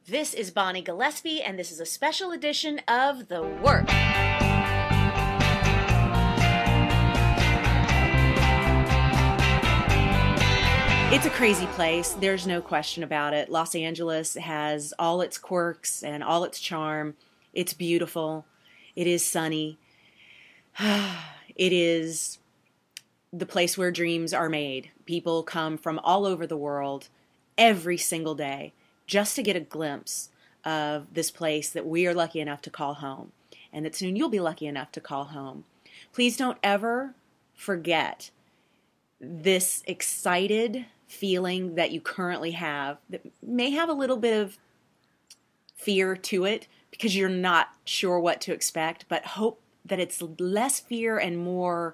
This is Bonnie Gillespie, and this is a special edition of The Work. It's a crazy place. There's no question about it. Los Angeles has all its quirks and all its charm. It's beautiful. It is sunny. It is the place where dreams are made. People come from all over the world every single day just to get a glimpse of this place that we are lucky enough to call home, and that soon you'll be lucky enough to call home. Please don't ever forget this excited feeling that you currently have that may have a little bit of fear to it because you're not sure what to expect, but hope that it's less fear and more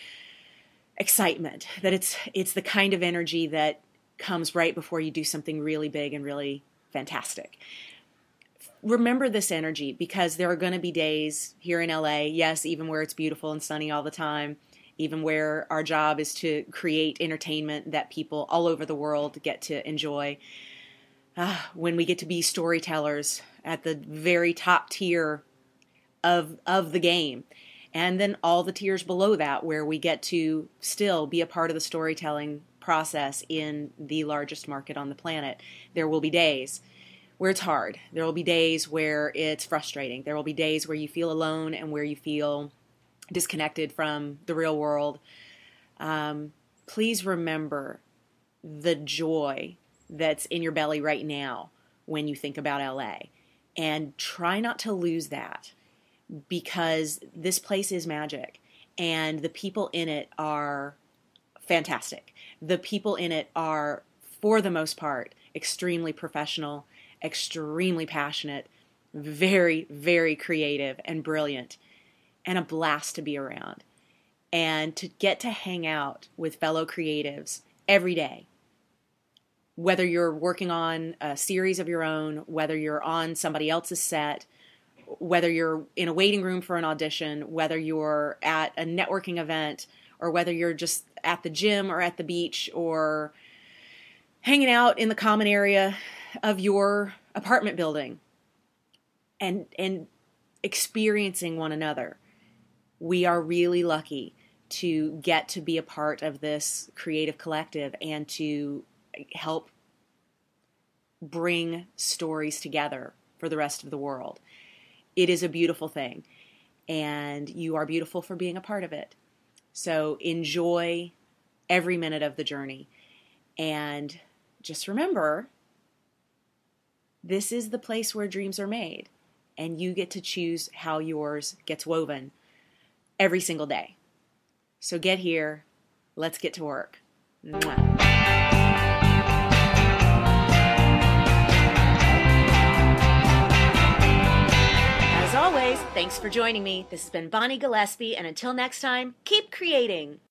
excitement, that it's the kind of energy that comes right before you do something really big and really fantastic. Remember this energy, because there are going to be days here in LA, yes, even where it's beautiful and sunny all the time, even where our job is to create entertainment that people all over the world get to enjoy. When we get to be storytellers at the very top tier of the game. And then all the tiers below that, where we get to still be a part of the storytelling process in the largest market on the planet. There will be days where it's hard. There will be days where it's frustrating. There will be days where you feel alone and where you feel disconnected from the real world. Please remember the joy that's in your belly right now when you think about LA. And try not to lose that, because this place is magic and the people in it are fantastic. The people in it are, for the most part, extremely professional, extremely passionate, very, very creative and brilliant, and a blast to be around. And to get to hang out with fellow creatives every day, whether you're working on a series of your own, whether you're on somebody else's set, whether you're in a waiting room for an audition, whether you're at a networking event, or whether you're just at the gym or at the beach or hanging out in the common area of your apartment building and experiencing one another. We are really lucky to get to be a part of this creative collective and to help bring stories together for the rest of the world. It is a beautiful thing, and you are beautiful for being a part of it. So enjoy every minute of the journey. And just remember, this is the place where dreams are made, and you get to choose how yours gets woven every single day. So get here. Let's get to work. Mwah. As always, thanks for joining me. This has been Bonnie Gillespie, and until next time, keep creating.